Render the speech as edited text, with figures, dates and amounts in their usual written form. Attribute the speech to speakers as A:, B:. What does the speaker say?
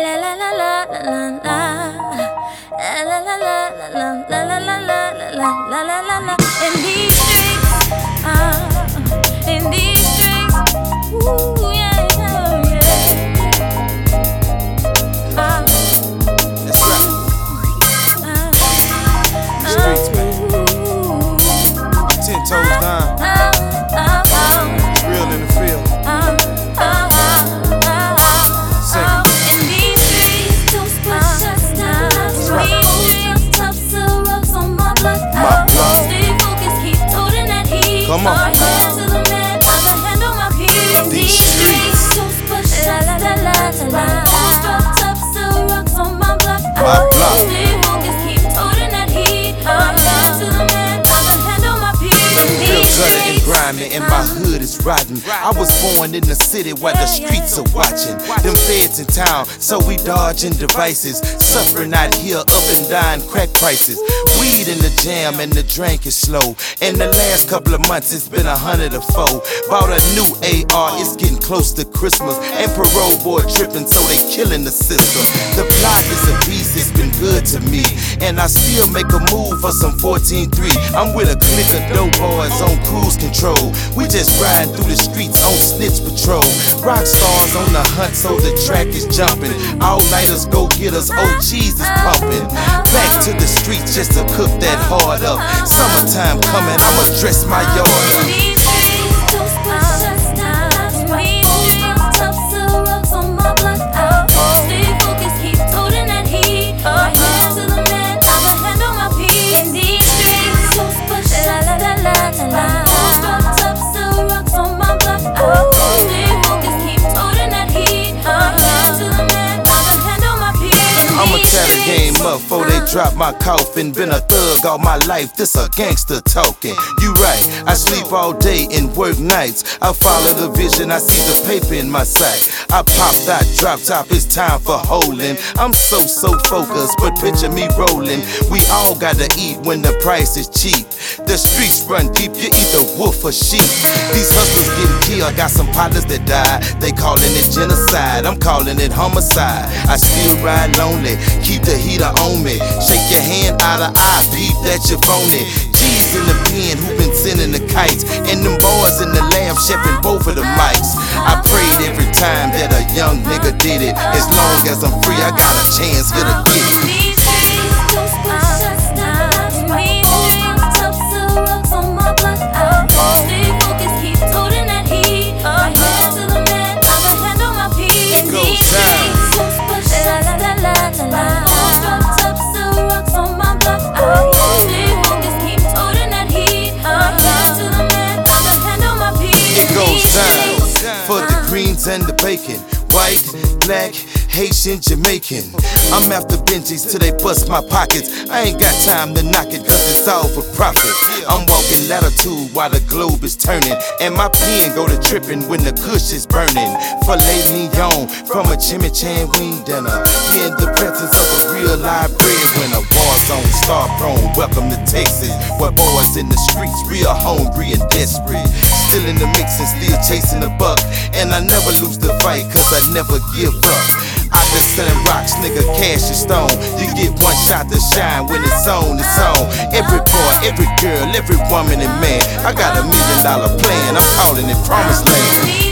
A: la la la la la la. La la la la la la la la la la la la la. In these streets, in these streets, ooh yeah yeah yeah.
B: That's right. The streets, man. I'm 10 toes down. It's real in the field. Come on. These streets. My block. Gutter and grimy, and my hood is rotten. I was born in the city where the streets are watching. Them feds in town, so we dodging devices. Suffering out here, up and down crack prices. Weed in the jam and the drink is slow. In the last couple of months, it's been 100 or 4. Bought a new AR, it's getting close to Christmas. And parole board tripping, so they killing the system. The block is a beast, it's been good to me. And I still make a move for some 14-3. I'm with a clique of dope boys on cruise control. We just riding through the streets on snitch patrol. Rock stars on the hunt, so the track is jumping. All nighters, go getters, OGs is pumping. Back to the streets just to cook that hard up. Summertime coming, I'ma dress my yard up. I'ma tear the game up before they drop my coffin. Been a thug all my life, this a gangster talking. You right, I sleep all day and work nights. I follow the vision, I see the paper in my sight. I popped out, drop top, it's time for holding. I'm so focused, but picture me rolling. We all gotta eat when the price is cheap. The streets run deep, you either wolf or sheep. These hustlers getting killed, got some partners that died. They calling it genocide, I'm calling it homicide. I still ride lonely, keep the heater on me. Shake your hand out of eye, peep that you phony. G's in the pen who been sending the kites, and them boys in the lab chefing both of the mics. I prayed every time that a young nigga did it. As long as I'm free, I got a chance here to get it. For the greens and the bacon, white, black, Haitian, Jamaican. I'm after Benjis till they bust my pockets. I ain't got time to knock it cause it's all for profit. I'm walking latitude while the globe is turning, and my pen go to tripping when the kush is burning. Filet mignon from a chimichan wing dinner. Be in the presence of a real live breadwinner. War zone, star prone, welcome to Texas, where boys in the streets real hungry and desperate. Still in the mix and still chasing the buck, and I never lose the fight cause I never give up. I been selling rocks, nigga, cash and stone. You get one shot to shine when it's on, it's on. Every boy, every girl, every woman and man, I got $1 million plan, I'm calling it Promised Land.